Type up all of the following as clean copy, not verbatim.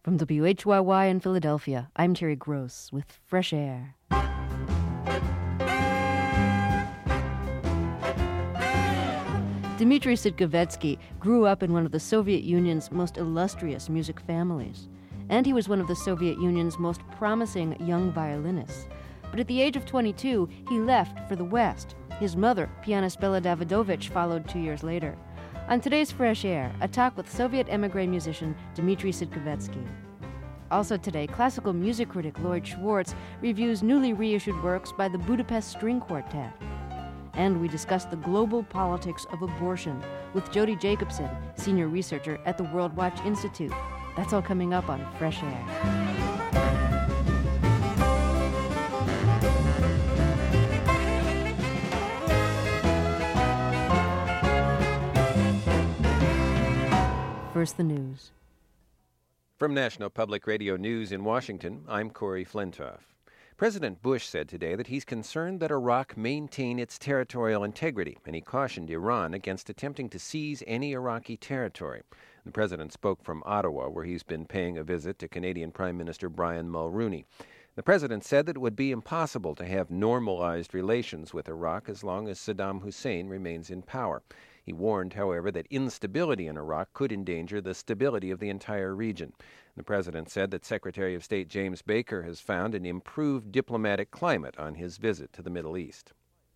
From WHYY in Philadelphia, I'm Terry Gross with Fresh Air. Dmitry Sidkovetsky grew up in one of the Soviet Union's most illustrious music families, and he was one of the Soviet Union's most promising young violinists. But at the age of 22, he left for the West. His mother, pianist Bela Davidovich, followed 2 years later. On today's Fresh Air, a talk with Soviet émigré musician Dmitry Sidkovetsky. Also today, classical music critic Lloyd Schwartz reviews newly reissued works by the Budapest String Quartet. And we discuss the global politics of abortion with Jody Jacobson, senior researcher at the World Watch Institute. That's all coming up on Fresh Air. First, the news. From National Public Radio News in Washington, I'm Corey Flintoff. President Bush said today that he's concerned that Iraq maintain its territorial integrity, and he cautioned Iran against attempting to seize any Iraqi territory. The president spoke from Ottawa, where he's been paying a visit to Canadian Prime Minister Brian Mulroney. The president said that it would be impossible to have normalized relations with Iraq as long as Saddam Hussein remains in power. He warned, however, that instability in Iraq could endanger the stability of the entire region. The president said that Secretary of State James Baker has found an improved diplomatic climate on his visit to the Middle East.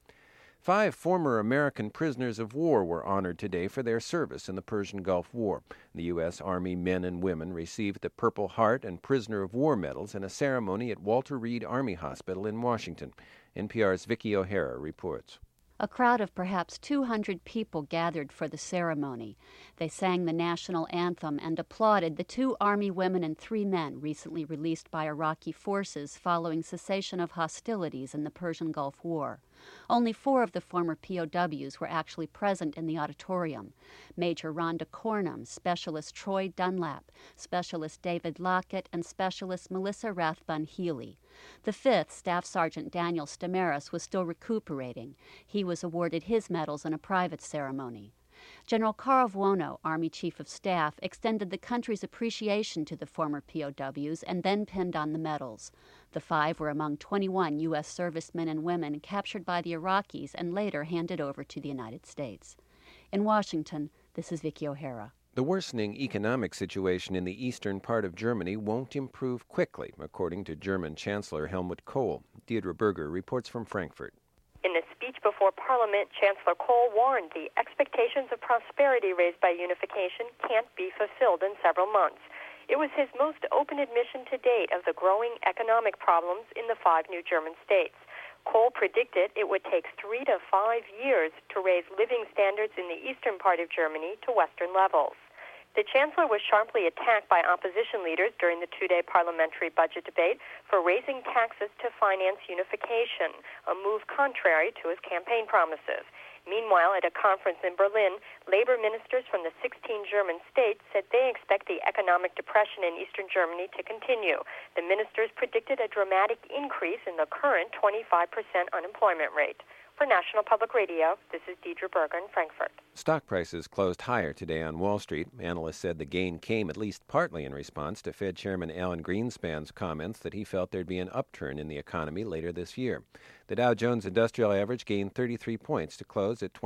5 former American prisoners of war were honored today for their service in the Persian Gulf War. The U.S. Army men and women received the Purple Heart and Prisoner of War medals in a ceremony at Walter Reed Army Hospital in Washington. NPR's Vicki O'Hara reports. A crowd of perhaps 200 people gathered for the ceremony. They sang the national anthem and applauded the 2 Army women and 3 men recently released by Iraqi forces following cessation of hostilities in the Persian Gulf War. Only 4 of the former POWs were actually present in the auditorium. Major Rhonda Cornum, Specialist Troy Dunlap, Specialist David Lockett, and Specialist Melissa Rathbun Healy. The 5th, Staff Sergeant Daniel Stamaris, was still recuperating. He was awarded his medals in a private ceremony. General Carl Vuono, Army Chief of Staff, extended the country's appreciation to the former POWs and then pinned on the medals. The 5 were among 21 U.S. servicemen and women captured by the Iraqis and later handed over to the United States. In Washington, this is Vicki O'Hara. The worsening economic situation in the eastern part of Germany won't improve quickly, according to German Chancellor Helmut Kohl. Deirdre Berger reports from Frankfurt. In a speech before Parliament, Chancellor Kohl warned the expectations of prosperity raised by unification can't be fulfilled in several months. It was his most open admission to date of the growing economic problems in the 5 new German states. Kohl predicted it would take 3 to 5 years to raise living standards in the eastern part of Germany to Western levels. The chancellor was sharply attacked by opposition leaders during the 2-day parliamentary budget debate for raising taxes to finance unification, a move contrary to his campaign promises. Meanwhile, at a conference in Berlin, labor ministers from the 16 German states said they expect the economic depression in eastern Germany to continue. The ministers predicted a dramatic increase in the current 25% unemployment rate. For National Public Radio, this is Deirdre Berger in Frankfurt. Stock prices closed higher today on Wall Street. Analysts said the gain came at least partly in response to Fed Chairman Alan Greenspan's comments that he felt there'd be an upturn in the economy later this year. The Dow Jones Industrial Average gained 33 points to close at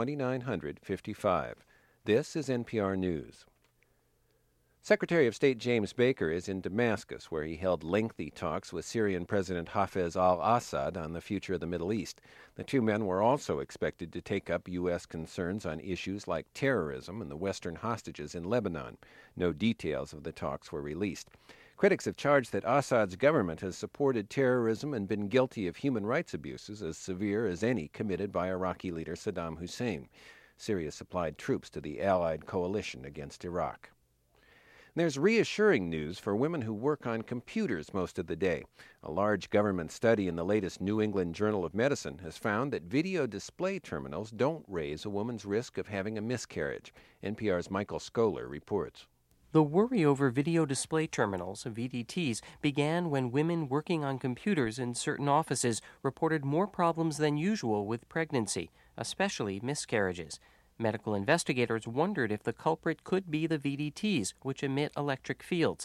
2,955. This is NPR News. Secretary of State James Baker is in Damascus, where he held lengthy talks with Syrian President Hafez al-Assad on the future of the Middle East. The 2 men were also expected to take up U.S. concerns on issues like terrorism and the Western hostages in Lebanon. No details of the talks were released. Critics have charged that Assad's government has supported terrorism and been guilty of human rights abuses as severe as any committed by Iraqi leader Saddam Hussein. Syria supplied troops to the allied coalition against Iraq. There's reassuring news for women who work on computers most of the day. A large government study in the latest New England Journal of Medicine has found that video display terminals don't raise a woman's risk of having a miscarriage. NPR's Michael Scholar reports. The worry over video display terminals, VDTs, began when women working on computers in certain offices reported more problems than usual with pregnancy, especially miscarriages. Medical investigators wondered if the culprit could be the VDTs, which emit electric fields.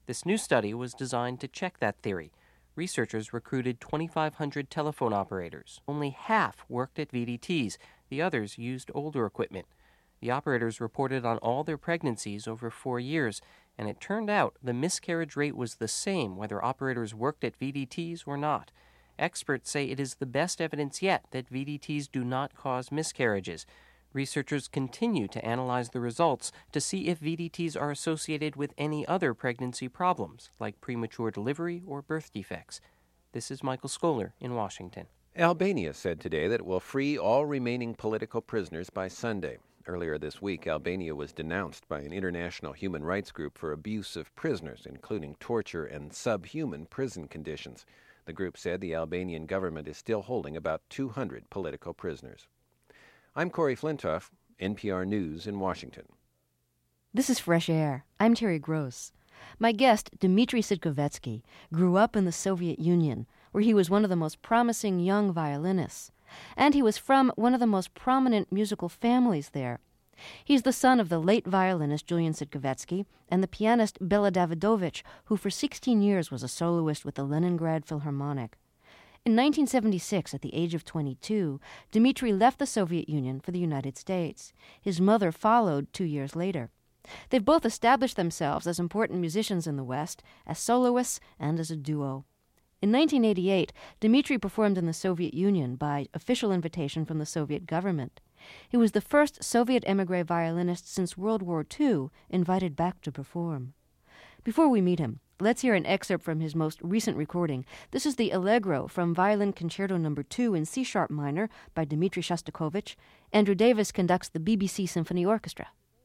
This new study was designed to check that theory. Researchers recruited 2,500 telephone operators. Only half worked at VDTs. The others used older equipment. The operators reported on all their pregnancies over 4 years, and it turned out the miscarriage rate was the same whether operators worked at VDTs or not. Experts say it is the best evidence yet that VDTs do not cause miscarriages. Researchers continue to analyze the results to see if VDTs are associated with any other pregnancy problems, like premature delivery or birth defects. This is Michael Scholar in Washington. Albania said today that it will free all remaining political prisoners by Sunday. Earlier this week, Albania was denounced by an international human rights group for abuse of prisoners, including torture and subhuman prison conditions. The group said the Albanian government is still holding about 200 political prisoners. I'm Corey Flintoff, NPR News in Washington. This is Fresh Air. I'm Terry Gross. My guest, Dmitry Sidkovetsky, grew up in the Soviet Union, where he was one of the most promising young violinists. And he was from one of the most prominent musical families there. He's the son of the late violinist Julian Sidkovetsky and the pianist Bela Davidovich, who for 16 years was a soloist with the Leningrad Philharmonic. In 1976, at the age of 22, Dmitry left the Soviet Union for the United States. His mother followed 2 years later. They've both established themselves as important musicians in the West, as soloists and as a duo. In 1988, Dmitry performed in the Soviet Union by official invitation from the Soviet government. He was the first Soviet émigré violinist since World War II invited back to perform. Before we meet him, let's hear an excerpt from his most recent recording. This is the Allegro from Violin Concerto No. 2 in C-sharp minor by Dmitry Shostakovich. Andrew Davis conducts the BBC Symphony Orchestra.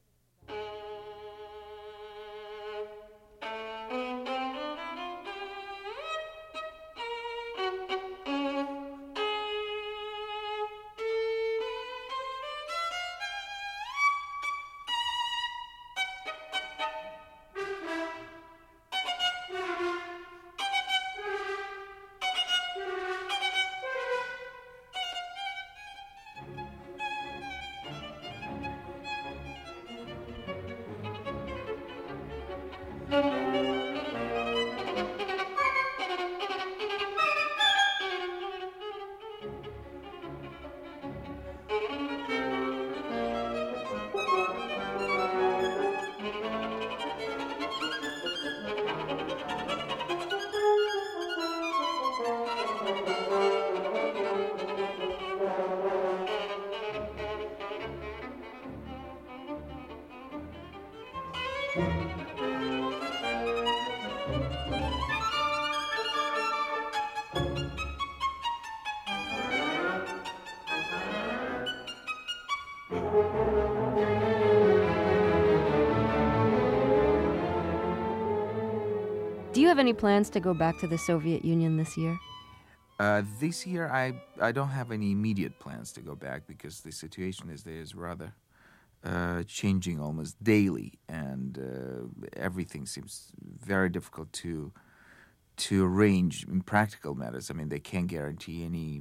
Do you have any plans to go back to the Soviet Union this year? This year, I don't have any immediate plans to go back because the situation is rather changing almost daily, and everything seems very difficult to arrange in practical matters. I mean, they can't guarantee any,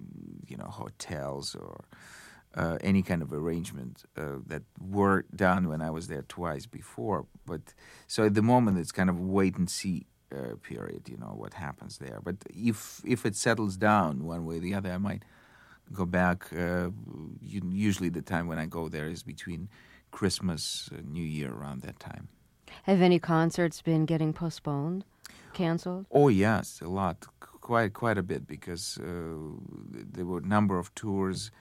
hotels or any kind of arrangement that were done when I was there twice before. But so at the moment, it's kind of wait and see period. What happens there. But if it settles down one way or the other, I might go back. Usually, the time when I go there is between Christmas and New Year, around that time. Have any concerts been getting postponed, canceled? Oh yes, a lot, quite a bit, because there were a number of tours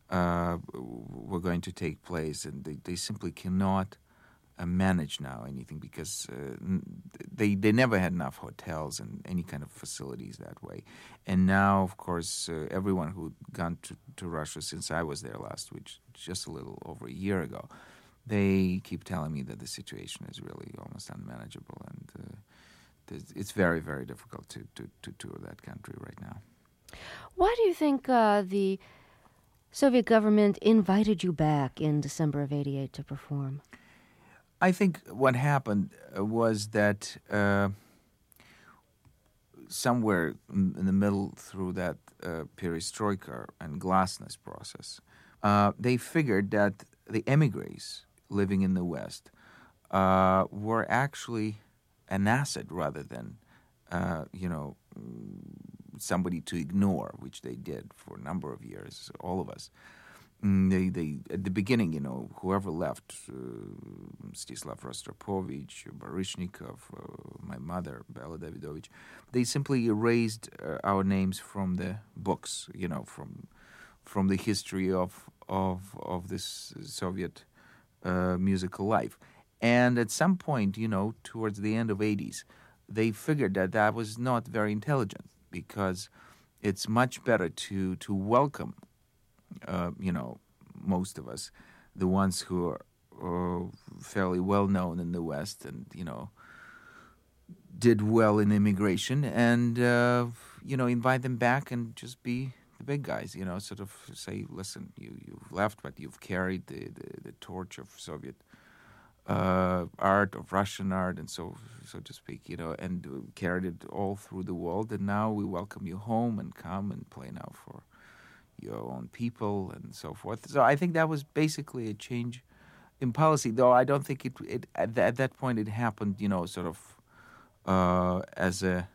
were going to take place, and they simply cannot manage now anything because they never had enough hotels and any kind of facilities that way. And now, of course, everyone who'd gone to Russia since I was there last week, just a little over a year ago, they keep telling me that the situation is really almost unmanageable, and it's very, very difficult to tour that country right now. Why do you think the Soviet government invited you back in December of '88 to perform? I think what happened was that somewhere in the middle through that perestroika and glasnost process, they figured that the emigres living in the West were actually an asset rather than, somebody to ignore, which they did for a number of years, all of us. They at the beginning, whoever left, Stislav Rostropovich, Baryshnikov, my mother, Bela Davidovich, they simply erased our names from the books, from the history of this Soviet musical life. And at some point, towards the end of 80s, they figured that was not very intelligent, because it's much better to welcome most of us, the ones who are fairly well known in the West and, did well in immigration, and, invite them back and just be the big guys, sort of say, listen, you've left, but you've carried the torch of Soviet art, of Russian art, and so to speak, and carried it all through the world, and now we welcome you home, and come and play now for your own people and so forth. So I think that was basically a change in policy, though I don't think it at that point it happened, sort of as a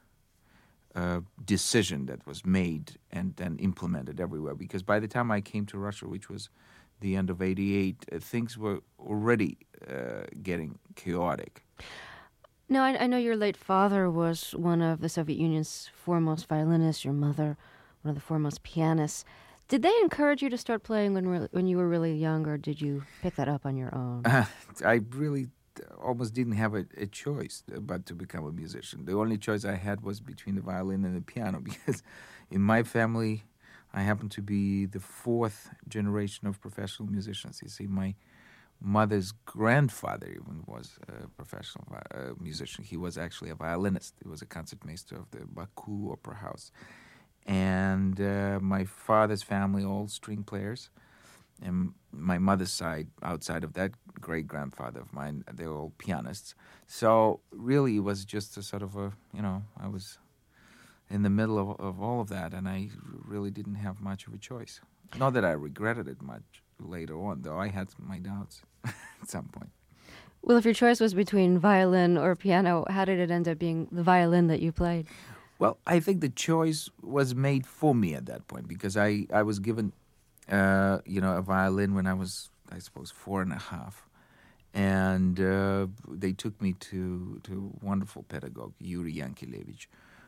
decision that was made and then implemented everywhere. Because by the time I came to Russia, which was the end of '88, things were already getting chaotic. Now, I know your late father was one of the Soviet Union's foremost violinists, your mother, one of the foremost pianists. Did they encourage you to start playing when you were really young, or did you pick that up on your own? I really almost didn't have a choice but to become a musician. The only choice I had was between the violin and the piano, because in my family, I happen to be the fourth generation of professional musicians. You see, my mother's grandfather even was a professional musician. He was actually a violinist. He was a concertmaster of the Baku Opera House. And my father's family, all string players. And my mother's side, outside of that great-grandfather of mine, they were all pianists. So really it was just a sort of I was in the middle of all of that, and I really didn't have much of a choice. Not that I regretted it much later on, though I had my doubts at some point. Well, if your choice was between violin or piano, how did it end up being the violin that you played? Well, I think the choice was made for me at that point, because I was given, a violin when I was, I suppose, 4.5. And they took me to a wonderful pedagogue, Yuri Yankelevich,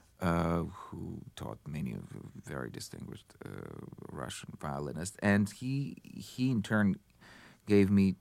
who taught many of very distinguished Russian violinists. And he in turn gave me,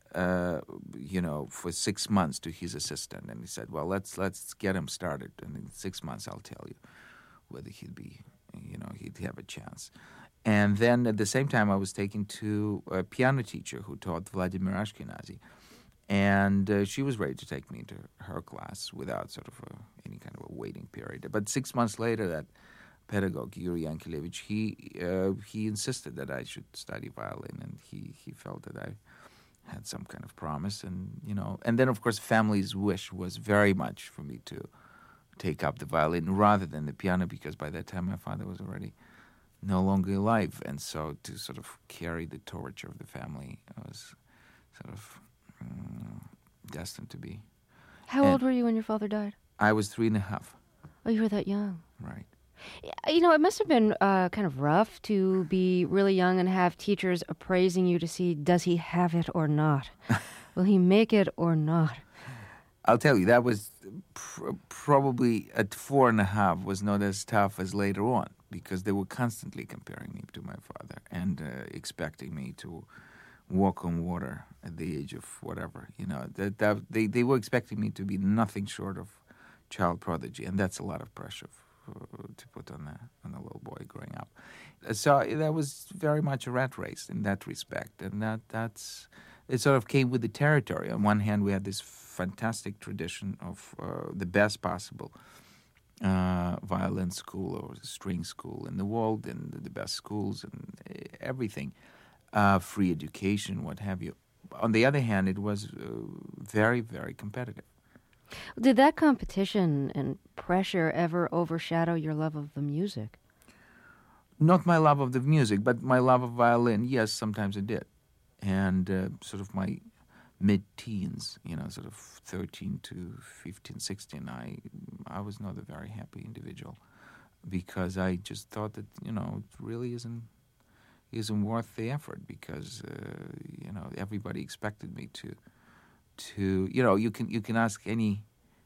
for 6 months to his assistant. And he said, well, let's get him started. And in 6 months, I'll tell you whether he'd have a chance. And then at the same time, I was taken to a piano teacher who taught Vladimir Ashkenazy. And she was ready to take me into her class without sort of any kind of a waiting period. But 6 months later, that pedagogue, Yuri Yankelevich, he insisted that I should study violin, and he felt that I had some kind of promise. And, and then, of course, family's wish was very much for me to take up the violin rather than the piano, because by that time my father was already no longer alive. And so to sort of carry the torch of the family was sort of destined to be. How old were you when your father died? I was 3.5. Oh, you were that young. Right. It must have been kind of rough to be really young and have teachers appraising you to see, does he have it or not? Will he make it or not? I'll tell you, that was probably at 4.5 was not as tough as later on, because they were constantly comparing me to my father and expecting me to walk on water at the age of whatever. They were expecting me to be nothing short of child prodigy, and that's a lot of pressure to put on a little boy growing up. So that was very much a rat race in that respect, and that's it sort of came with the territory. On one hand, we had this fantastic tradition of the best possible violin school or string school in the world, and the best schools and everything, free education, what have you. On the other hand, it was very, very competitive. Did that competition and pressure ever overshadow your love of the music? Not my love of the music, but my love of violin. Yes, sometimes it did. And sort of my mid-teens, sort of 13 to 15, 16, I was not a very happy individual because I just thought that, it really isn't worth the effort because, everybody expected me to you can ask any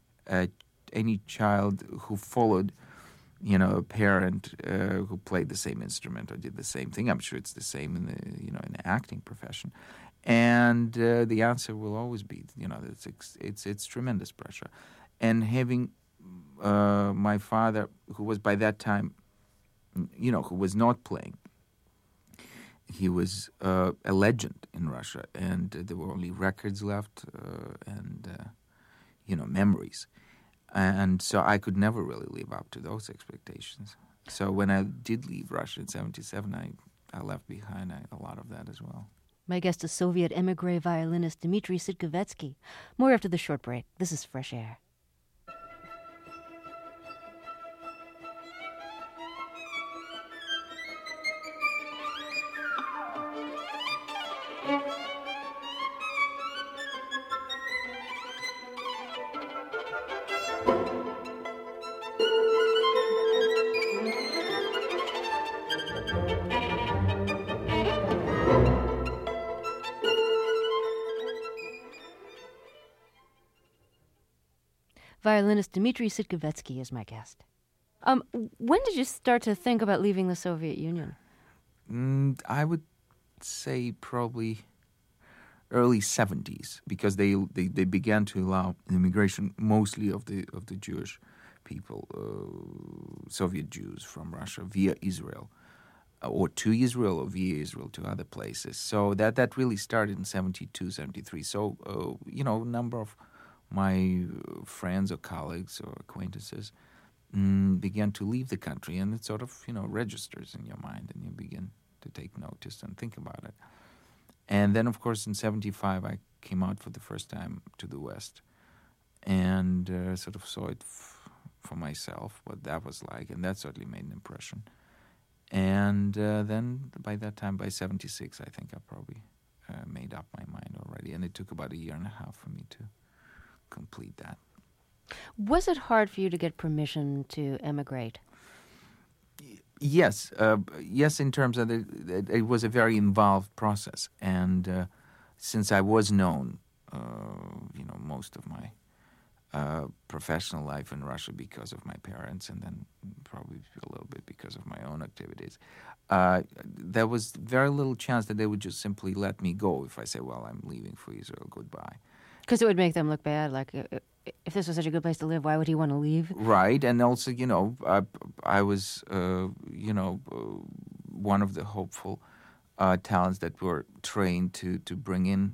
child who followed, a parent who played the same instrument or did the same thing. I'm sure it's the same in the acting profession. And the answer will always be, it's tremendous pressure. And having my father, who was by that time, who was not playing, he was a legend in Russia, and there were only records left and memories. And so I could never really live up to those expectations. So when I did leave Russia in 1977, I left behind a lot of that as well. My guest is Soviet émigré violinist Dmitry Sidkovetsky. More after the short break. This is Fresh Air. Violinist Dmitry Sidkovetsky is my guest. When did you start to think about leaving the Soviet Union? I would say probably early 70s, because they began to allow immigration mostly of the Jewish people, Soviet Jews from Russia via Israel, or to Israel or via Israel to other places. So that really started in 72, 73. So, a number of my friends or colleagues or acquaintances began to leave the country, and it sort of, registers in your mind, and you begin to take notice and think about it. And then, of course, in 75, I came out for the first time to the West and sort of saw it for myself, what that was like, and that certainly made an impression. And then by that time, by 76, I think I probably made up my mind already, and it took about a year and a half for me to complete that. Was it hard for you to get permission to emigrate? Yes, in terms of it was a very involved process, and since I was known, most of my professional life in Russia because of my parents, and then probably a little bit because of my own activities, there was very little chance that they would just simply let me go if I say, well, I'm leaving for Israel, goodbye. Because it would make them look bad. Like, if this was such a good place to live, why would he want to leave? Right, and also, I was, one of the hopeful talents that were trained to bring in,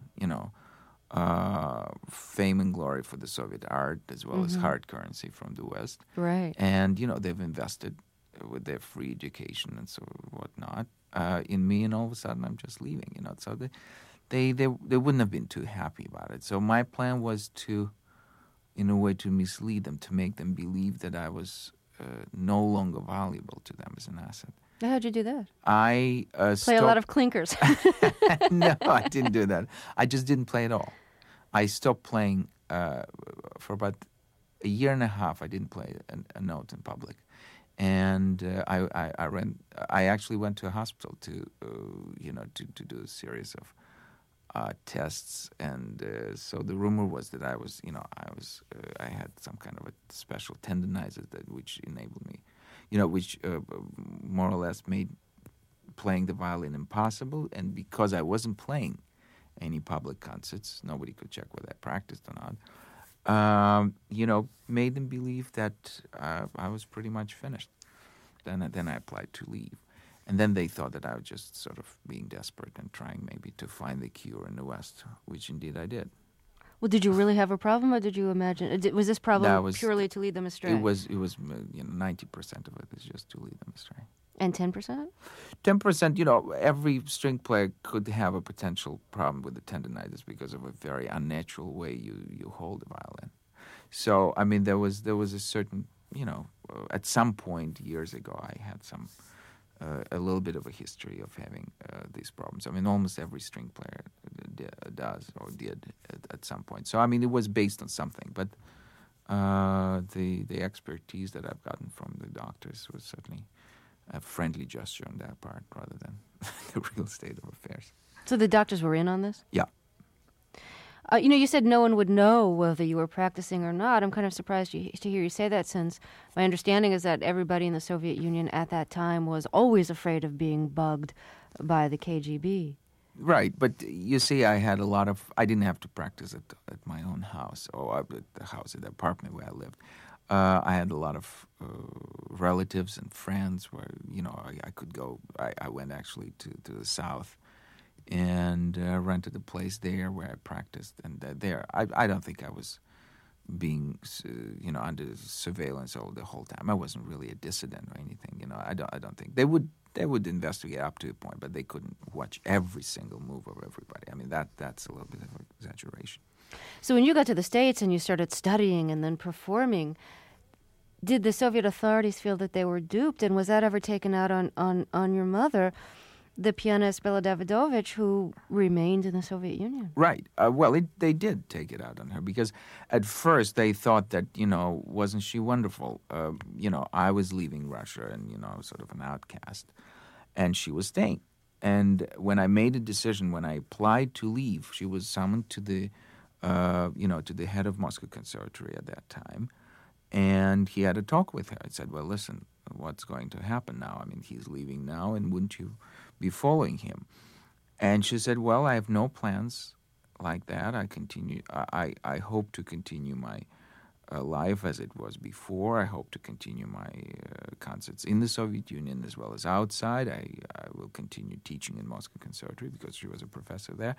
fame and glory for the Soviet art as well as hard currency from the West. Right. And, they've invested with their free education and so whatnot in me, and all of a sudden I'm just leaving, So they wouldn't have been too happy about it. So my plan was to, in a way, to mislead them, to make them believe that I was no longer valuable to them as an asset. How'd you do that? I play a lot of clinkers. No, I didn't do that. I just didn't play at all. I stopped playing for about a year and a half. I didn't play a note in public, and I actually went to a hospital to do a series of tests, and so the rumor was that I was, I had some kind of a special tendinitis which enabled me, which more or less made playing the violin impossible. And because I wasn't playing any public concerts, nobody could check whether I practiced or not. Made them believe that I was pretty much finished. Then I applied to leave. And then they thought that I was just sort of being desperate and trying maybe to find the cure in the West, which indeed I did. Well, did you really have a problem, or did you imagine? Was this problem purely to lead them astray? It was 90% of it is just to lead them astray. And 10%? 10%, every string player could have a potential problem with the tendinitis because of a very unnatural way you hold the violin. So, I mean, there was a certain, at some point years ago, I had some a little bit of a history of having these problems. I mean, almost every string player does or did at some point. So, I mean, it was based on something. But the expertise that I've gotten from the doctors was certainly a friendly gesture on their part rather than the real state of affairs. So the doctors were in on this? Yeah. You said no one would know whether you were practicing or not. I'm kind of surprised to hear you say that, since my understanding is that everybody in the Soviet Union at that time was always afraid of being bugged by the KGB. Right, but you see, I didn't have to practice at my own house or at the apartment where I lived. I had a lot of relatives and friends where, I could go. I went actually to the south and rented a place there where I practiced. And there, I don't think I was being, under surveillance all the whole time. I wasn't really a dissident or anything. I don't think they would investigate up to a point, but they couldn't watch every single move of everybody. I mean, that's a little bit of an exaggeration. So when you got to the States and you started studying and then performing, did the Soviet authorities feel that they were duped? And was that ever taken out on your mother, the pianist Bela Davidovich, who remained in the Soviet Union? Right. They did take it out on her because at first they thought that, wasn't she wonderful? I was leaving Russia and, sort of an outcast, and she was staying. And when I made a decision, when I applied to leave, she was summoned to the, to the head of Moscow Conservatory at that time, and he had a talk with her. I said, well, listen, what's going to happen now? I mean, he's leaving now, and wouldn't you be following him? And she said, well, I have no plans like that. I hope to continue my life as it was before. I hope to continue my concerts in the Soviet Union as well as outside. I will continue teaching in Moscow Conservatory because she was a professor there.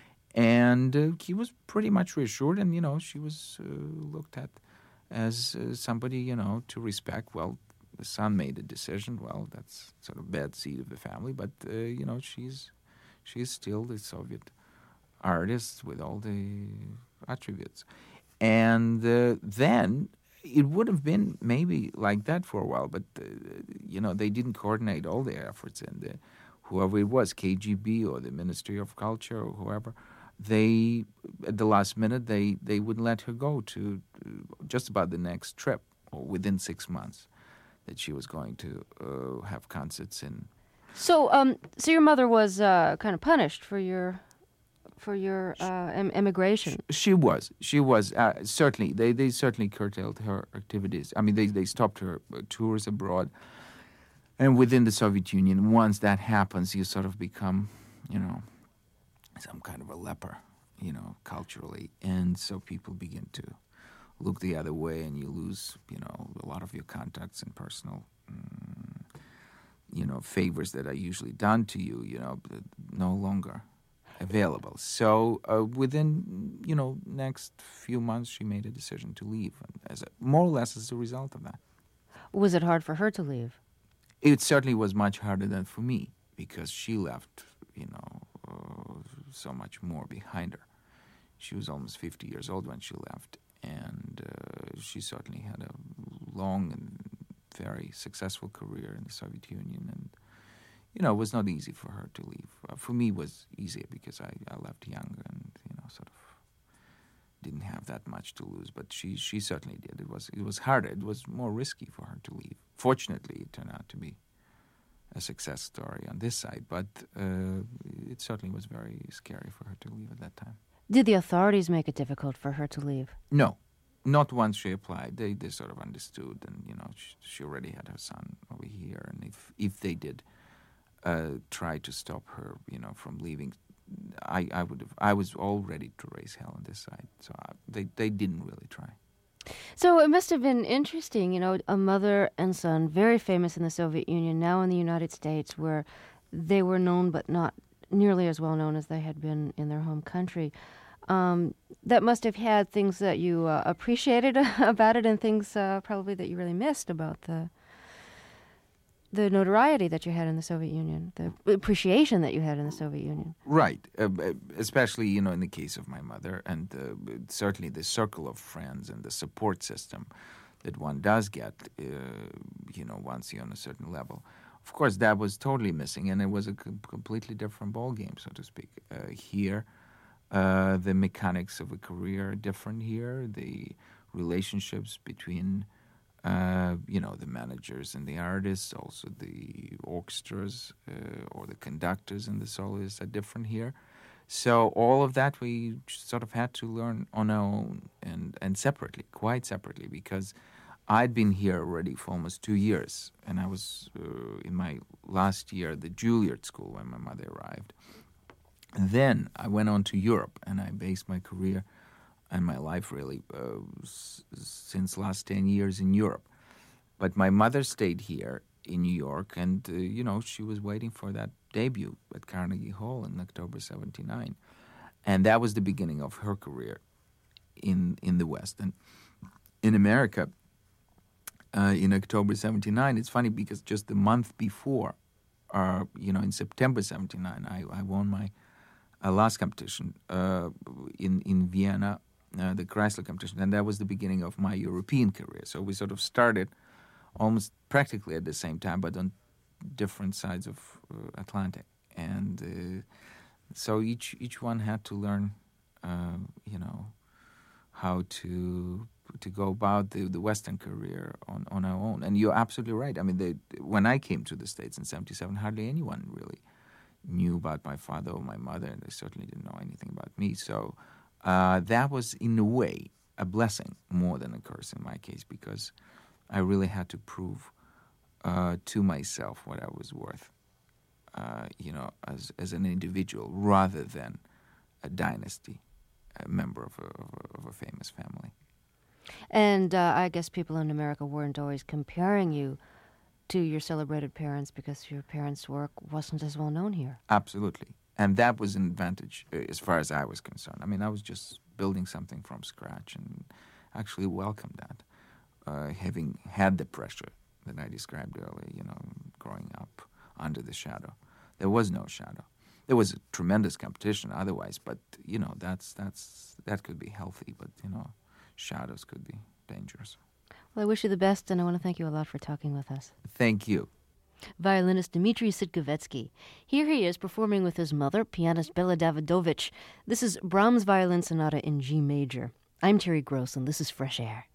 And he was pretty much reassured, and, she was looked at as somebody, to respect. Well, the son made a decision. Well, that's sort of bad seed of the family, but she's still the Soviet artist with all the attributes. And then it would have been maybe like that for a while, but they didn't coordinate all their efforts, and whoever it was, KGB or the Ministry of Culture or whoever, they at the last minute they wouldn't let her go to just about the next trip, or within 6 months, that she was going to have concerts in. So your mother was kind of punished for your emigration. She was certainly. They certainly curtailed her activities. I mean, they stopped her tours abroad. And within the Soviet Union, once that happens, you sort of become, some kind of a leper, culturally, and so people begin to look the other way, and you lose, a lot of your contacts and personal, favors that are usually done to you, no longer available. So within, next few months, she made a decision to leave, more or less as a result of that. Was it hard for her to leave? It certainly was much harder than for me, because she left, so much more behind her. She was almost 50 years old when she left, and she certainly had a long and very successful career in the Soviet Union, and it was not easy for her to leave. For me, it was easier because I left young and sort of didn't have that much to lose. But she certainly did. It was harder. It was more risky for her to leave. Fortunately, it turned out to be a success story on this side, but it certainly was very scary for her to leave at that time. Did the authorities make it difficult for her to leave? No, not once she applied. They sort of understood, and she already had her son over here, and if they did try to stop her, from leaving, I was all ready to raise hell on this side. So they didn't really try. So it must have been interesting, a mother and son, very famous in the Soviet Union, now in the United States, where they were known but not nearly as well known as they had been in their home country. That must have had things that you appreciated about it, and things probably that you really missed about the notoriety that you had in the Soviet Union, the appreciation that you had in the Soviet Union. Right, especially, in the case of my mother, and certainly the circle of friends and the support system that one does get, once you're on a certain level. of course, that was totally missing, and it was a completely different ball game, so to speak. Here, the mechanics of a career are different here. The relationships between, the managers and the artists, also the orchestras or the conductors and the soloists are different here. So all of that we sort of had to learn on our own and separately, quite separately, because I'd been here already for almost 2 years, and I was in my last year at the Juilliard School when my mother arrived. And then I went on to Europe, and I based my career and my life really since last 10 years in Europe. But my mother stayed here in New York, and, she was waiting for that debut at Carnegie Hall in October 1979. And that was the beginning of her career in the West. And in America, in October 1979, it's funny because just the month before, in September 1979, I won my last competition in Vienna, the Chrysler competition, and that was the beginning of my European career. So we sort of started almost practically at the same time, but on different sides of Atlantic. And so each one had to learn, how to go about the Western career on our own. And you're absolutely right. I mean, when I came to the States in 1977, hardly anyone really knew about my father or my mother, and they certainly didn't know anything about me. So that was, in a way, a blessing more than a curse in my case, because I really had to prove to myself what I was worth, as an individual, rather than a dynasty, a member of a famous family. And I guess people in America weren't always comparing you to your celebrated parents because your parents' work wasn't as well known here. Absolutely. And that was an advantage as far as I was concerned. I mean, I was just building something from scratch and actually welcomed that, having had the pressure that I described earlier, growing up under the shadow. There was no shadow. There was a tremendous competition otherwise, but, that could be healthy, but, shadows could be dangerous. Well, I wish you the best, and I want to thank you a lot for talking with us. Thank you. Violinist Dmitri Sitkovetsky. Here he is performing with his mother, pianist Bela Davidovich. This is Brahms' Violin Sonata in G major. I'm Terry Gross, and this is Fresh Air.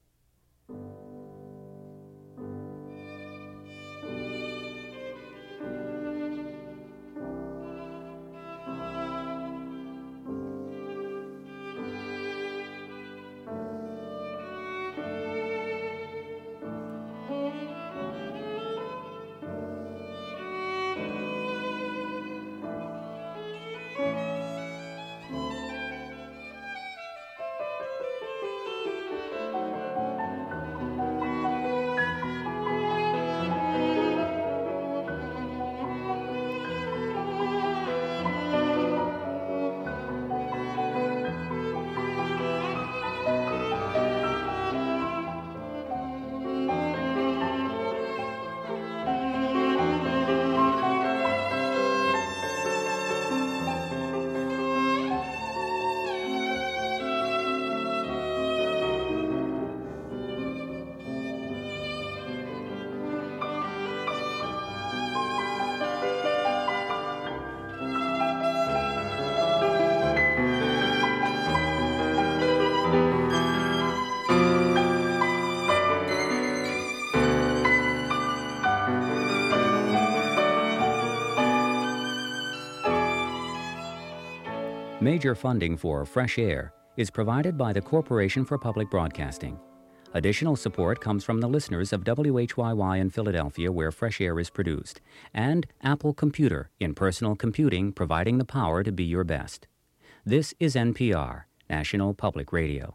Major funding for Fresh Air is provided by the Corporation for Public Broadcasting. Additional support comes from the listeners of WHYY in Philadelphia, where Fresh Air is produced, and Apple Computer in personal computing, providing the power to be your best. This is NPR, National Public Radio.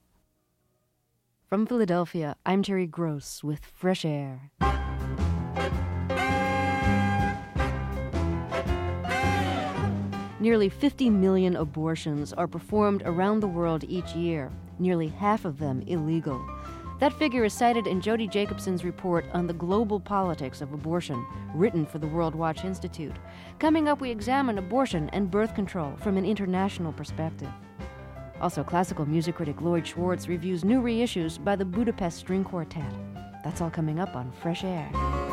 From Philadelphia, I'm Terry Gross with Fresh Air. Nearly 50 million abortions are performed around the world each year, nearly half of them illegal. That figure is cited in Jody Jacobson's report on the global politics of abortion, written for the World Watch Institute. Coming up, we examine abortion and birth control from an international perspective. Also, classical music critic Lloyd Schwartz reviews new reissues by the Budapest String Quartet. That's all coming up on Fresh Air.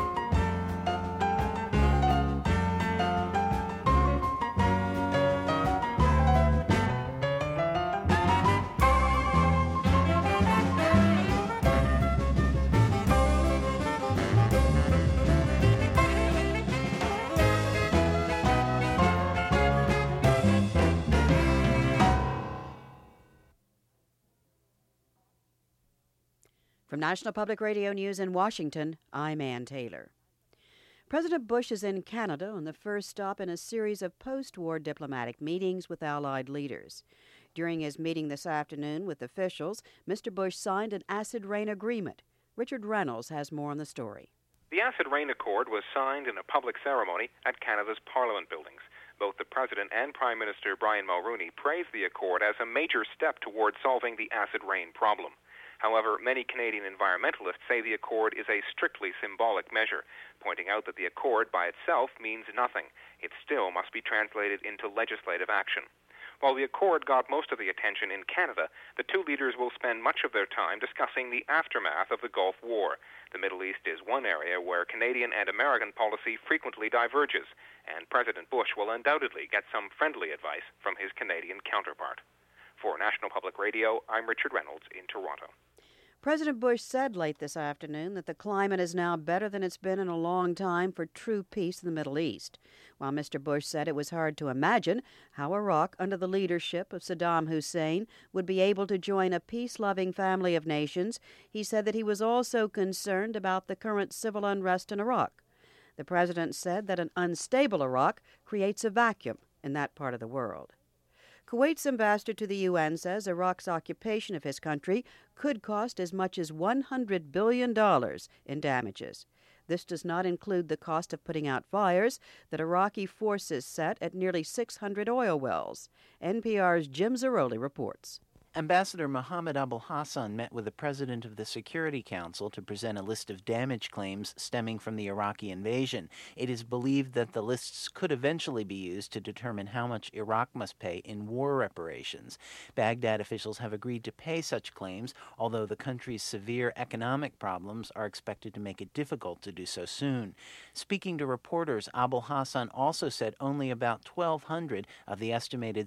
From National Public Radio News in Washington, I'm Ann Taylor. President Bush is in Canada on the first stop in a series of post-war diplomatic meetings with Allied leaders. During his meeting this afternoon with officials, Mr. Bush signed an acid rain agreement. Richard Reynolds has more on the story. The acid rain accord was signed in a public ceremony at Canada's Parliament buildings. Both the President and Prime Minister Brian Mulroney praised the accord as a major step toward solving the acid rain problem. However, many Canadian environmentalists say the accord is a strictly symbolic measure, pointing out that the accord by itself means nothing. It still must be translated into legislative action. While the accord got most of the attention in Canada, the two leaders will spend much of their time discussing the aftermath of the Gulf War. The Middle East is one area where Canadian and American policy frequently diverges, and President Bush will undoubtedly get some friendly advice from his Canadian counterpart. For National Public Radio, I'm Richard Reynolds in Toronto. President Bush said late this afternoon that the climate is now better than it's been in a long time for true peace in the Middle East. While Mr. Bush said it was hard to imagine how Iraq, under the leadership of Saddam Hussein, would be able to join a peace-loving family of nations, he said that he was also concerned about the current civil unrest in Iraq. The president said that an unstable Iraq creates a vacuum in that part of the world. Kuwait's ambassador to the UN says Iraq's occupation of his country could cost as much as $100 billion in damages. This does not include the cost of putting out fires that Iraqi forces set at nearly 600 oil wells. NPR's Jim Zaroli reports. Ambassador Mohammed Abul Hassan met with the president of the Security Council to present a list of damage claims stemming from the Iraqi invasion. It is believed that the lists could eventually be used to determine how much Iraq must pay in war reparations. Baghdad officials have agreed to pay such claims, although the country's severe economic problems are expected to make it difficult to do so soon. Speaking to reporters, Abul Hassan also said only about 1,200 of the estimated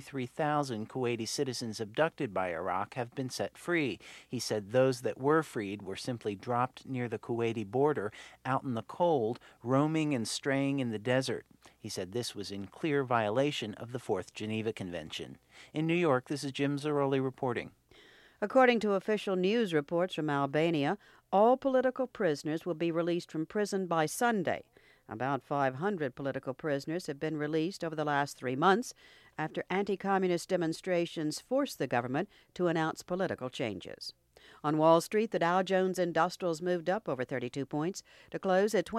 33,000 Kuwaiti citizens abducted by Iraq have been set free. He said those that were freed were simply dropped near the Kuwaiti border, out in the cold, roaming and straying in the desert. He said this was in clear violation of the Fourth Geneva Convention. In New York, this is Jim Zaroli reporting. According to official news reports from Albania, all political prisoners will be released from prison by Sunday. About 500 political prisoners have been released over the last 3 months after anti-communist demonstrations forced the government to announce political changes. On Wall Street, the Dow Jones Industrials moved up over 32 points to close at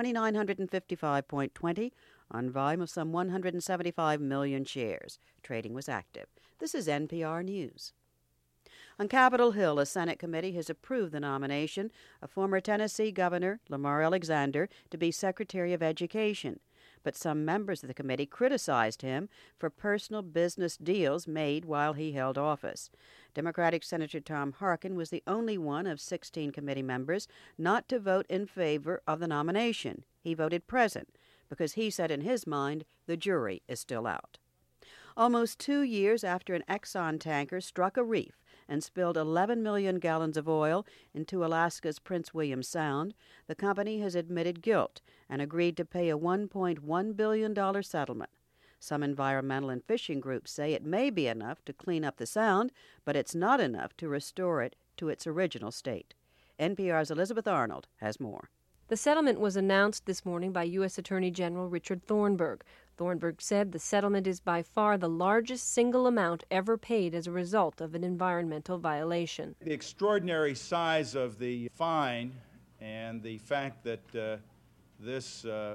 2,955.20 on volume of some 175 million shares. Trading was active. This is NPR News. On Capitol Hill, a Senate committee has approved the nomination of former Tennessee Governor Lamar Alexander to be Secretary of Education. But some members of the committee criticized him for personal business deals made while he held office. Democratic Senator Tom Harkin was the only one of 16 committee members not to vote in favor of the nomination. He voted present because he said in his mind the jury is still out. Almost 2 years after an Exxon tanker struck a reef and spilled 11 million gallons of oil into Alaska's Prince William Sound, the company has admitted guilt and agreed to pay a $1.1 billion settlement. Some environmental and fishing groups say it may be enough to clean up the Sound, but it's not enough to restore it to its original state. NPR's Elizabeth Arnold has more. The settlement was announced this morning by U.S. Attorney General Richard Thornburg. Thornburg said the settlement is by far the largest single amount ever paid as a result of an environmental violation. The extraordinary size of the fine and the fact that this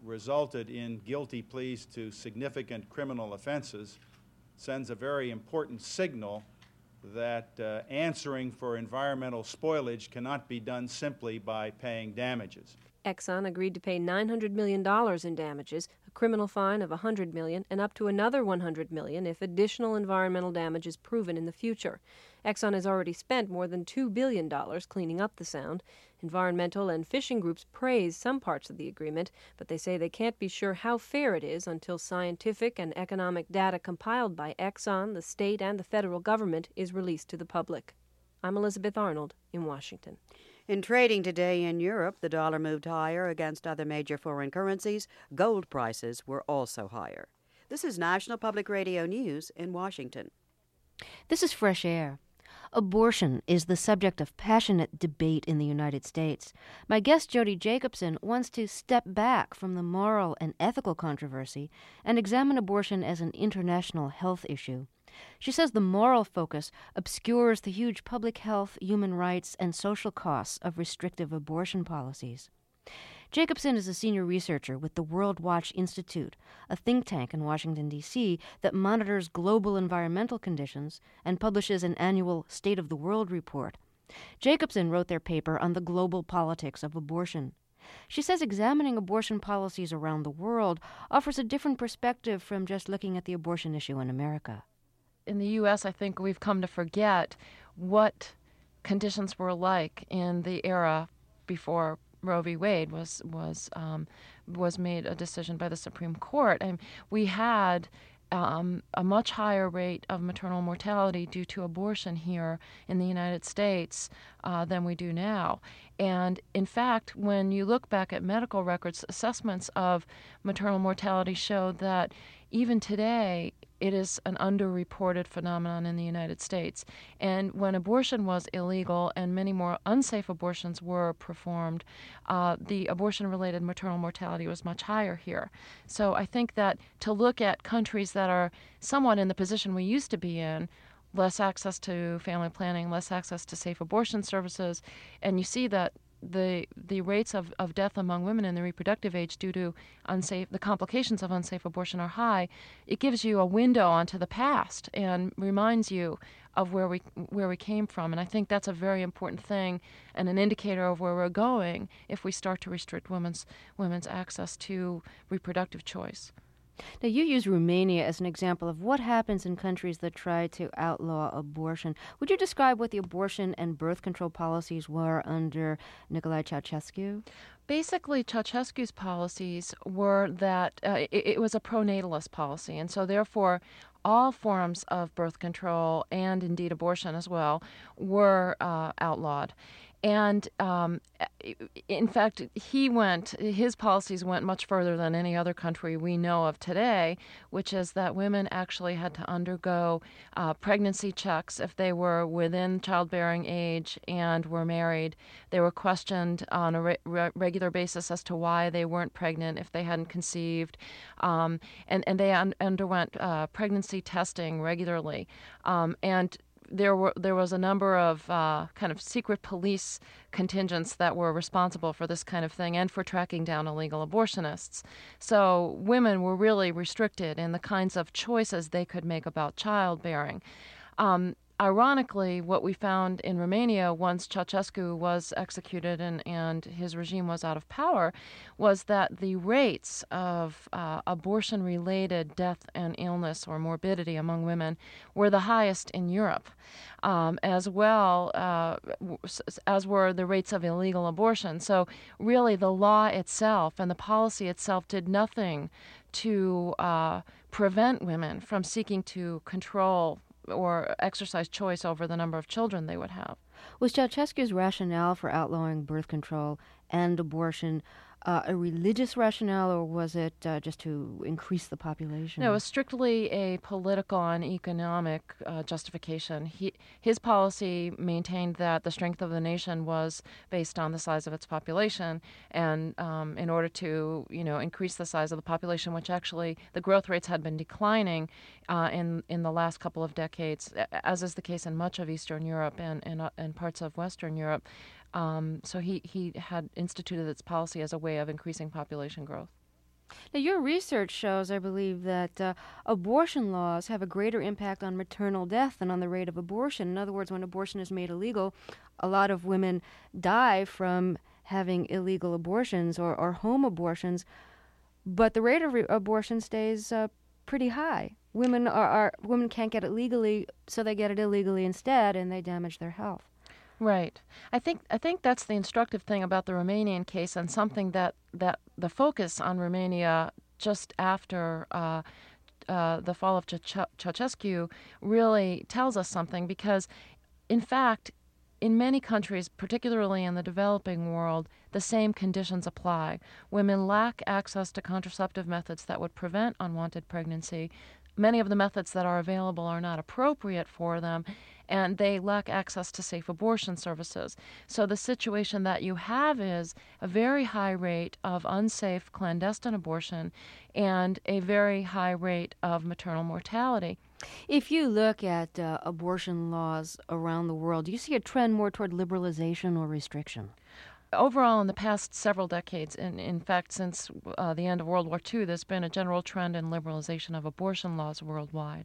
resulted in guilty pleas to significant criminal offenses sends a very important signal that answering for environmental spoilage cannot be done simply by paying damages. Exxon agreed to pay $900 million in damages, a criminal fine of $100 million, and up to another $100 million if additional environmental damage is proven in the future. Exxon has already spent more than $2 billion cleaning up the sound. Environmental and fishing groups praise some parts of the agreement, but they say they can't be sure how fair it is until scientific and economic data compiled by Exxon, the state, and the federal government is released to the public. I'm Elizabeth Arnold in Washington. In trading today in Europe, the dollar moved higher against other major foreign currencies. Gold prices were also higher. This is National Public Radio News in Washington. This is Fresh Air. Abortion is the subject of passionate debate in the United States. My guest, Jody Jacobson, wants to step back from the moral and ethical controversy and examine abortion as an international health issue. She says the moral focus obscures the huge public health, human rights, and social costs of restrictive abortion policies. Jacobson is a senior researcher with the World Watch Institute, a think tank in Washington, D.C. that monitors global environmental conditions and publishes an annual State of the World report. Jacobson wrote their paper on the global politics of abortion. She says examining abortion policies around the world offers a different perspective from just looking at the abortion issue in America. In the U.S., I think we've come to forget what conditions were like in the era before Roe v. Wade was made a decision by the Supreme Court, and we had a much higher rate of maternal mortality due to abortion here in the United States than we do now. And in fact, when you look back at medical records, assessments of maternal mortality show that even today, it is an underreported phenomenon in the United States. And when abortion was illegal and many more unsafe abortions were performed, the abortion-related maternal mortality was much higher here. So I think that to look at countries that are somewhat in the position we used to be in, less access to family planning, less access to safe abortion services, and you see that the rates of death among women in the reproductive age due to the complications of unsafe abortion are high, it gives you a window onto the past and reminds you of where we came from. And I think that's a very important thing and an indicator of where we're going if we start to restrict women's access to reproductive choice. Now, you use Romania as an example of what happens in countries that try to outlaw abortion. Would you describe what the abortion and birth control policies were under Nicolae Ceausescu? Basically, Ceausescu's policies were that it was a pro-natalist policy, and so therefore all forms of birth control and indeed abortion as well were outlawed. And in fact, his policies went much further than any other country we know of today, which is that women actually had to undergo pregnancy checks if they were within childbearing age and were married. They were questioned on a regular basis as to why they weren't pregnant if they hadn't conceived. And they underwent pregnancy testing regularly. And there was a number of kind of secret police contingents that were responsible for this kind of thing and for tracking down illegal abortionists. So women were really restricted in the kinds of choices they could make about childbearing. Ironically, what we found in Romania once Ceausescu was executed and his regime was out of power was that the rates of abortion-related death and illness or morbidity among women were the highest in Europe, as well as were the rates of illegal abortion. So really the law itself and the policy itself did nothing to prevent women from seeking to control or exercise choice over the number of children they would have. Was Ceausescu's rationale for outlawing birth control and abortion a religious rationale, or was it just to increase the population? No, it was strictly a political and economic justification. His policy maintained that the strength of the nation was based on the size of its population, and in order to, increase the size of the population, which actually the growth rates had been declining in the last couple of decades, as is the case in much of Eastern Europe and parts of Western Europe. So he had instituted its policy as a way of increasing population growth. Now, your research shows, I believe, that abortion laws have a greater impact on maternal death than on the rate of abortion. In other words, when abortion is made illegal, a lot of women die from having illegal abortions or home abortions, but the rate of abortion stays pretty high. Women can't get it legally, so they get it illegally instead, and they damage their health. Right. I think that's the instructive thing about the Romanian case, and something that the focus on Romania just after the fall of Ceausescu really tells us something, because, in fact, in many countries, particularly in the developing world, the same conditions apply. Women lack access to contraceptive methods that would prevent unwanted pregnancy. Many of the methods that are available are not appropriate for them, and they lack access to safe abortion services. So the situation that you have is a very high rate of unsafe clandestine abortion and a very high rate of maternal mortality. If you look at abortion laws around the world, do you see a trend more toward liberalization or restriction? Overall, in the past several decades, in fact, since the end of World War II, there's been a general trend in liberalization of abortion laws worldwide.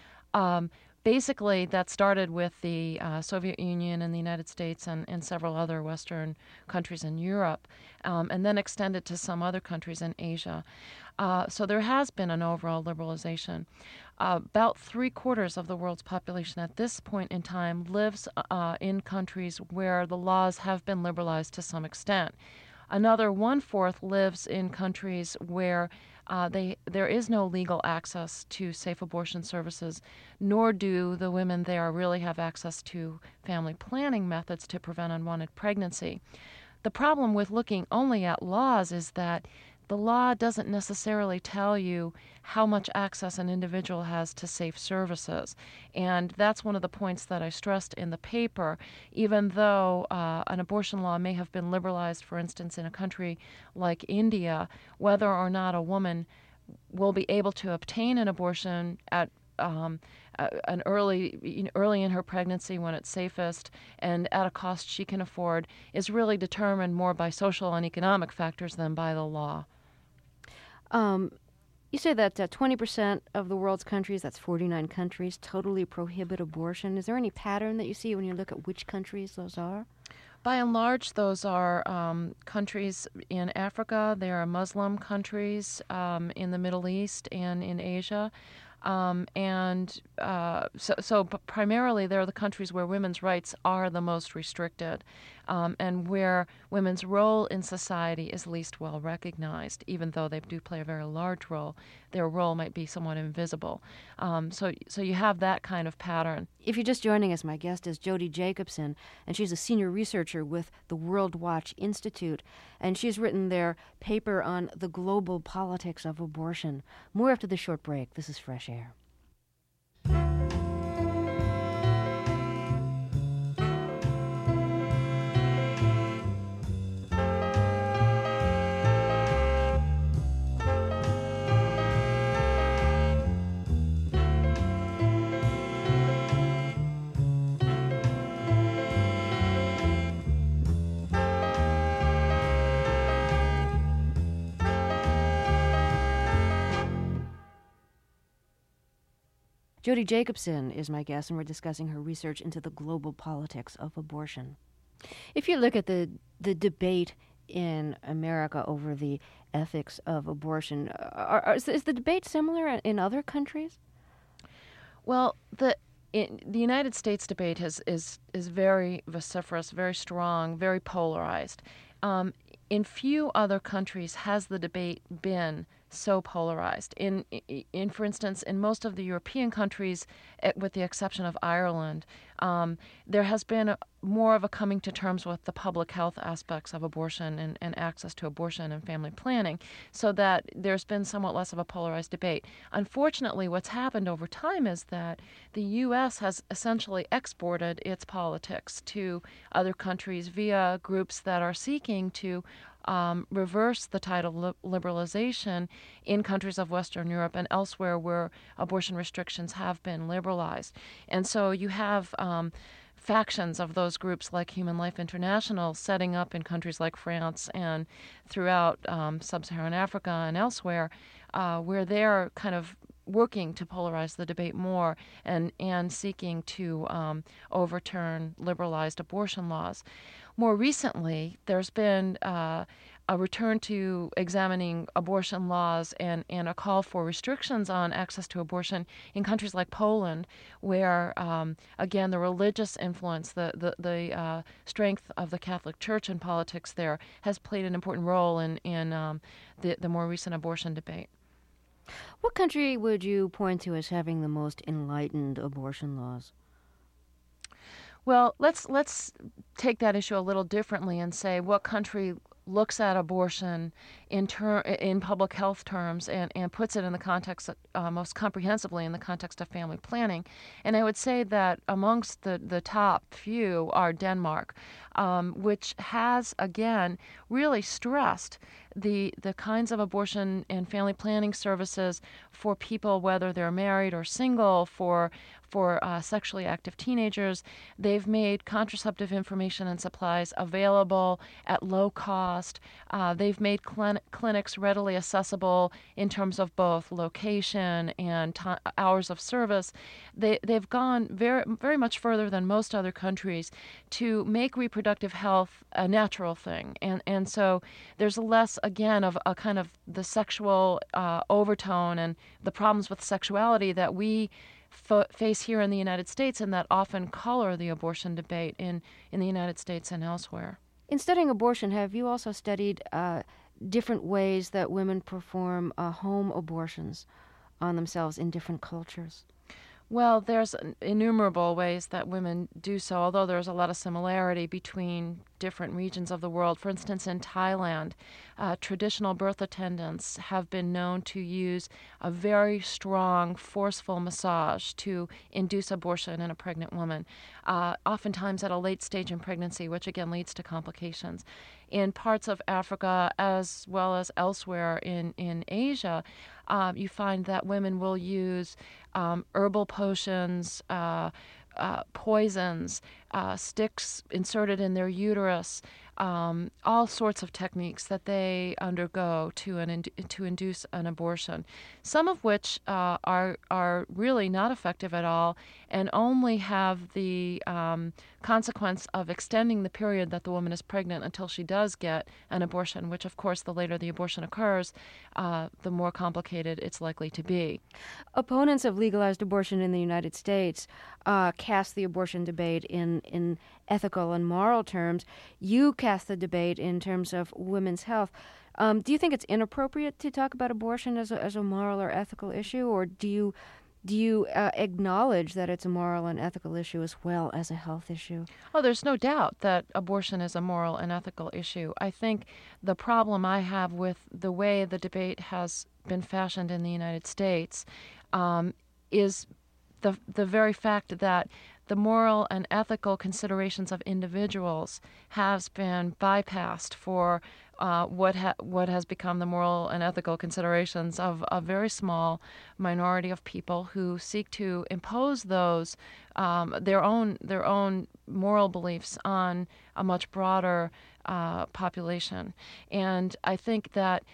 Basically, that started with the Soviet Union and the United States and several other Western countries in Europe, and then extended to some other countries in Asia. So there has been an overall liberalization. About 3/4 of the world's population at this point in time lives in countries where the laws have been liberalized to some extent. Another 1/4 lives in countries where there is no legal access to safe abortion services, nor do the women there really have access to family planning methods to prevent unwanted pregnancy. The problem with looking only at laws is that the law doesn't necessarily tell you how much access an individual has to safe services. And that's one of the points that I stressed in the paper. Even though an abortion law may have been liberalized, for instance, in a country like India, whether or not a woman will be able to obtain an abortion at early in her pregnancy when it's safest and at a cost she can afford is really determined more by social and economic factors than by the law. You say that 20% of the world's countries, that's 49 countries, totally prohibit abortion. Is there any pattern that you see when you look at which countries those are? By and large, those are countries in Africa. They are Muslim countries in the Middle East and in Asia. So primarily they're the countries where women's rights are the most restricted and where women's role in society is least well recognized. Even though they do play a very large role, their role might be somewhat invisible. So you have that kind of pattern. If you're just joining us, my guest is Jody Jacobson, and she's a senior researcher with the World Watch Institute, and she's written their paper on the global politics of abortion. More after this short break. This is Fresh Air. Jody Jacobson is my guest, and we're discussing her research into the global politics of abortion. If you look at the debate in America over the ethics of abortion, is the debate similar in other countries? Well, the United States debate is very vociferous, very strong, very polarized. In few other countries has the debate been so polarized. For instance, in most of the European countries, with the exception of Ireland, there has been more of a coming to terms with the public health aspects of abortion and access to abortion and family planning, so that there's been somewhat less of a polarized debate. Unfortunately, what's happened over time is that the U.S. has essentially exported its politics to other countries via groups that are seeking to reverse the tide of liberalization in countries of Western Europe and elsewhere where abortion restrictions have been liberalized. And so you have factions of those groups like Human Life International setting up in countries like France and throughout sub-Saharan Africa and elsewhere, where they're kind of working to polarize the debate more and seeking to overturn liberalized abortion laws. More recently, there's been a return to examining abortion laws and a call for restrictions on access to abortion in countries like Poland, where, again, the religious influence, the strength of the Catholic Church in politics there has played an important role in the more recent abortion debate. What country would you point to as having the most enlightened abortion laws? Well, let's take that issue a little differently and say what country looks at abortion in public health terms and puts it in the context most comprehensively in the context of family planning. And I would say that amongst the top few are Denmark, which has, again, really stressed the kinds of abortion and family planning services for people, whether they're married or single, for sexually active teenagers. They've made contraceptive information and supplies available at low cost. They've made clinics readily accessible in terms of both location and hours of service. They've gone very, very much further than most other countries to make reproductive health a natural thing. And so there's less, again, of a kind of the sexual overtone and the problems with sexuality that we face here in the United States and that often color the abortion debate in the United States and elsewhere. In studying abortion, have you also studied different ways that women perform home abortions on themselves in different cultures? Well, there's innumerable ways that women do so, although there's a lot of similarity between different regions of the world. For instance, in Thailand, traditional birth attendants have been known to use a very strong, forceful massage to induce abortion in a pregnant woman, oftentimes at a late stage in pregnancy, which again leads to complications. In parts of Africa, as well as elsewhere in Asia, you find that women will use herbal potions, poisons, sticks inserted in their uterus, all sorts of techniques that they undergo to induce an abortion, some of which are really not effective at all and only have the consequence of extending the period that the woman is pregnant until she does get an abortion, which, of course, the later the abortion occurs, the more complicated it's likely to be. Opponents of legalized abortion in the United States cast the abortion debate in ethical and moral terms. You cast the debate in terms of women's health. Do you think it's inappropriate to talk about abortion as a moral or ethical issue, or do you acknowledge that it's a moral and ethical issue as well as a health issue? Oh, there's no doubt that abortion is a moral and ethical issue. I think the problem I have with the way the debate has been fashioned in the United States is the very fact that the moral and ethical considerations of individuals has been bypassed for what has become the moral and ethical considerations of a very small minority of people who seek to impose those their own moral beliefs on a much broader population. And I think that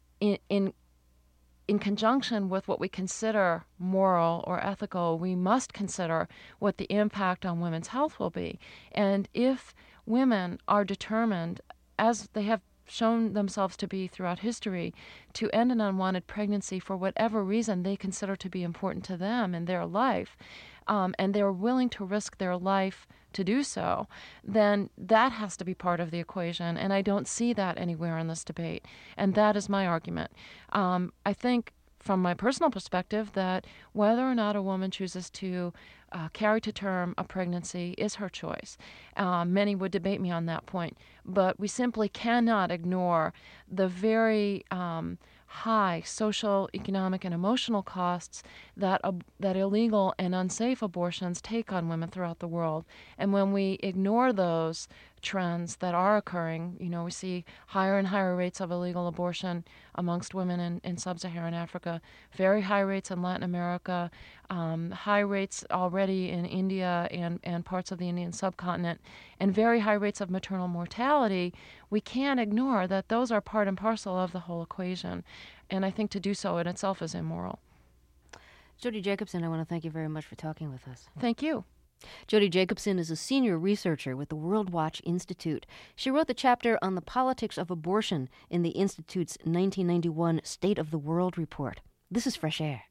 in conjunction with what we consider moral or ethical, we must consider what the impact on women's health will be. And if women are determined, as they have shown themselves to be throughout history, to end an unwanted pregnancy for whatever reason they consider to be important to them in their life, and they're willing to risk their life to do so, then that has to be part of the equation. And I don't see that anywhere in this debate. And that is my argument. I think from my personal perspective that whether or not a woman chooses to carry to term a pregnancy is her choice. Many would debate me on that point. But we simply cannot ignore the very high social, economic, and emotional costs that illegal and unsafe abortions take on women throughout the world. And when we ignore those trends that are occurring. We see higher and higher rates of illegal abortion amongst women in sub-Saharan Africa, very high rates in Latin America, high rates already in India and parts of the Indian subcontinent, and very high rates of maternal mortality. We can't ignore that those are part and parcel of the whole equation. And I think to do so in itself is immoral. Jodi Jacobson, I want to thank you very much for talking with us. Thank you. Jodi Jacobson is a senior researcher with the World Watch Institute. She wrote the chapter on the politics of abortion in the Institute's 1991 State of the World report. This is Fresh Air.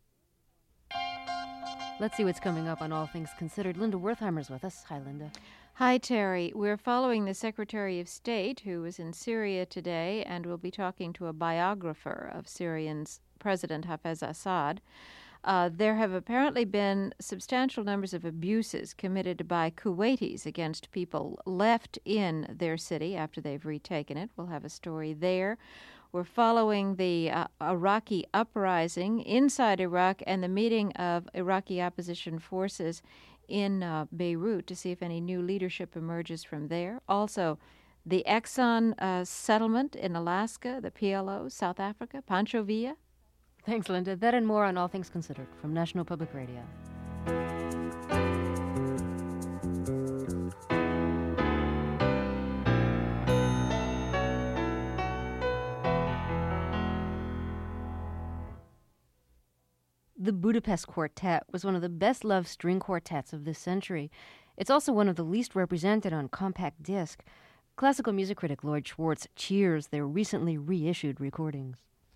Let's see what's coming up on All Things Considered. Linda Wertheimer's with us. Hi, Linda. Hi, Terry. We're following the Secretary of State, who was in Syria today, and we'll be talking to a biographer of Syrian's President Hafez Assad. There have apparently been substantial numbers of abuses committed by Kuwaitis against people left in their city after they've retaken it. We'll have a story there. We're following the Iraqi uprising inside Iraq and the meeting of Iraqi opposition forces in Beirut to see if any new leadership emerges from there. Also, the Exxon settlement in Alaska, the PLO, South Africa, Pancho Villa. Thanks, Linda. That and more on All Things Considered from National Public Radio. The Budapest Quartet was one of the best-loved string quartets of this century. It's also one of the least represented on compact disc. Classical music critic Lloyd Schwartz cheers their recently reissued recordings.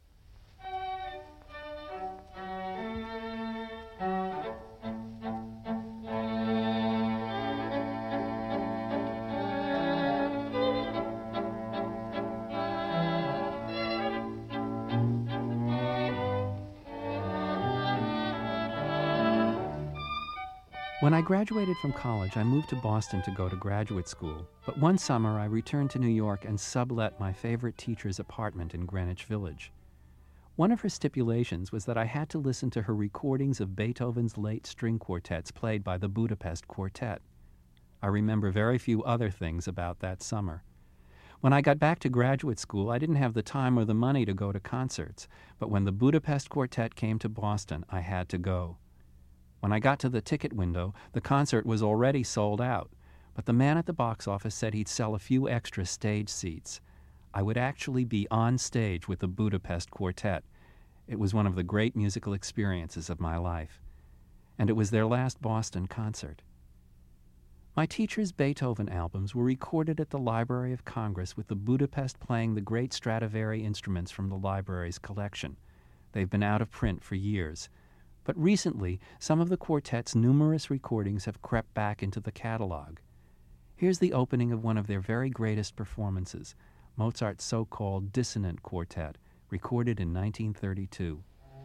When I graduated from college, I moved to Boston to go to graduate school. But one summer, I returned to New York and sublet my favorite teacher's apartment in Greenwich Village. One of her stipulations was that I had to listen to her recordings of Beethoven's late string quartets played by the Budapest Quartet. I remember very few other things about that summer. When I got back to graduate school, I didn't have the time or the money to go to concerts, but when the Budapest Quartet came to Boston, I had to go. When I got to the ticket window, the concert was already sold out, but the man at the box office said he'd sell a few extra stage seats. I would actually be on stage with the Budapest Quartet. It was one of the great musical experiences of my life. And it was their last Boston concert. My teacher's Beethoven albums were recorded at the Library of Congress with the Budapest playing the great Stradivari instruments from the library's collection. They've been out of print for years. But recently, some of the quartet's numerous recordings have crept back into the catalog. Here's the opening of one of their very greatest performances, Mozart's so-called Dissonant Quartet, recorded in 1932.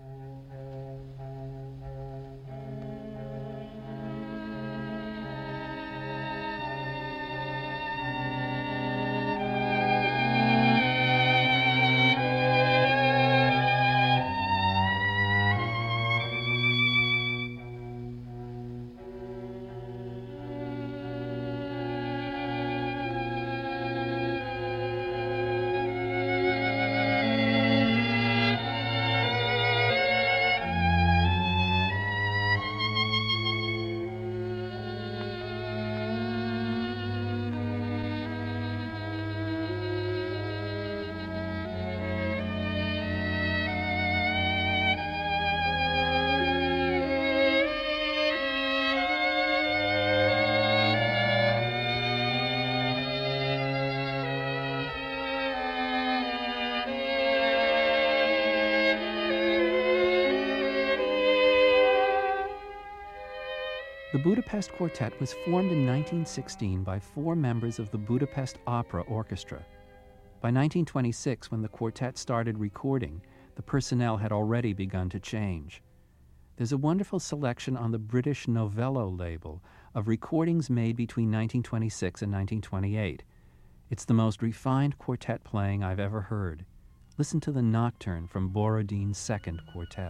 The Budapest Quartet was formed in 1916 by 4 members of the Budapest Opera Orchestra. By 1926, when the quartet started recording, the personnel had already begun to change. There's a wonderful selection on the British Novello label of recordings made between 1926 and 1928. It's the most refined quartet playing I've ever heard. Listen to the Nocturne from Borodin's Second Quartet.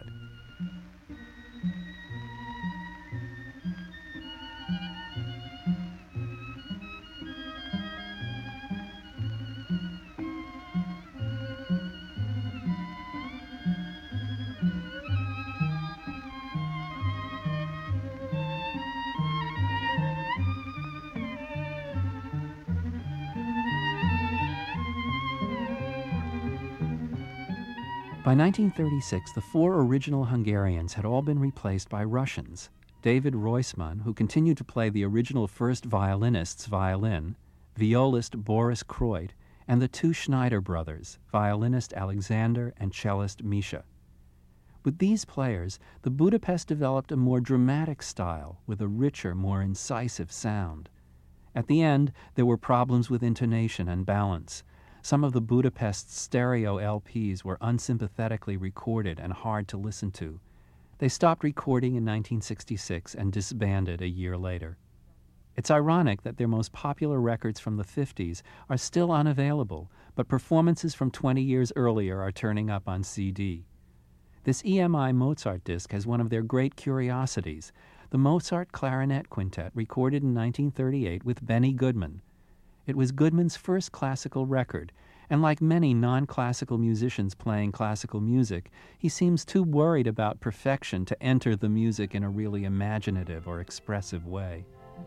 By 1936, the 4 original Hungarians had all been replaced by Russians. David Roisman, who continued to play the original first violinist's violin, violist Boris Kreut, and the 2 Schneider brothers, violinist Alexander and cellist Misha. With these players, the Budapest developed a more dramatic style with a richer, more incisive sound. At the end, there were problems with intonation and balance. Some of the Budapest's stereo LPs were unsympathetically recorded and hard to listen to. They stopped recording in 1966 and disbanded a year later. It's ironic that their most popular records from the 50s are still unavailable, but performances from 20 years earlier are turning up on CD. This EMI Mozart disc has one of their great curiosities, the Mozart Clarinet Quintet recorded in 1938 with Benny Goodman. It was Goodman's first classical record, and like many non-classical musicians playing classical music, he seems too worried about perfection to enter the music in a really imaginative or expressive way.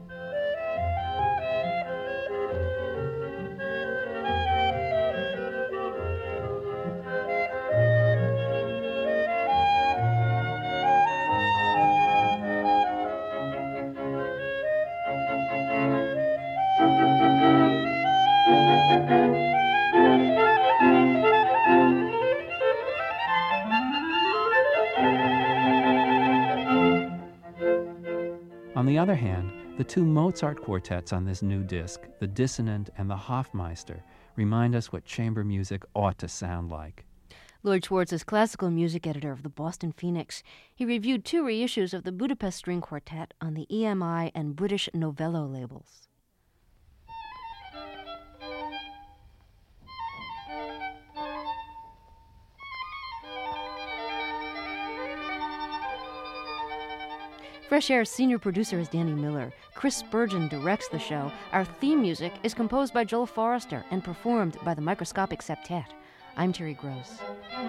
On the other hand, the 2 Mozart quartets on this new disc, the Dissonant and the Hofmeister, remind us what chamber music ought to sound like. Lloyd Schwartz is classical music editor of the Boston Phoenix. He reviewed 2 reissues of the Budapest String Quartet on the EMI and British Novello labels. Fresh Air's senior producer is Danny Miller. Chris Spurgeon directs the show. Our theme music is composed by Joel Forrester and performed by the Microscopic Septet. I'm Terry Gross.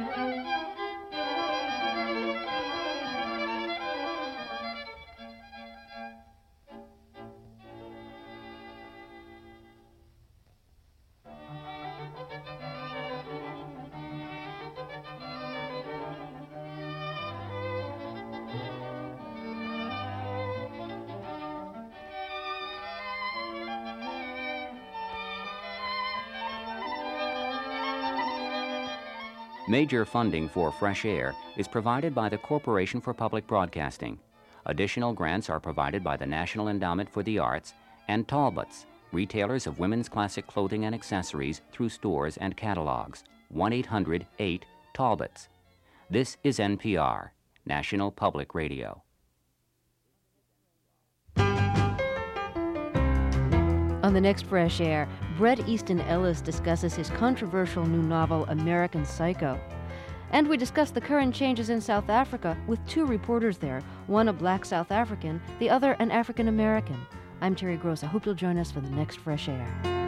Major funding for Fresh Air is provided by the Corporation for Public Broadcasting. Additional grants are provided by the National Endowment for the Arts and Talbots, retailers of women's classic clothing and accessories through stores and catalogs. 1-800-8-TALBOTS. This is NPR, National Public Radio. On the next Fresh Air, Bret Easton Ellis discusses his controversial new novel, American Psycho. And we discuss the current changes in South Africa with 2 reporters there, one a black South African, the other an African American. I'm Terry Gross. I hope you'll join us for the next Fresh Air.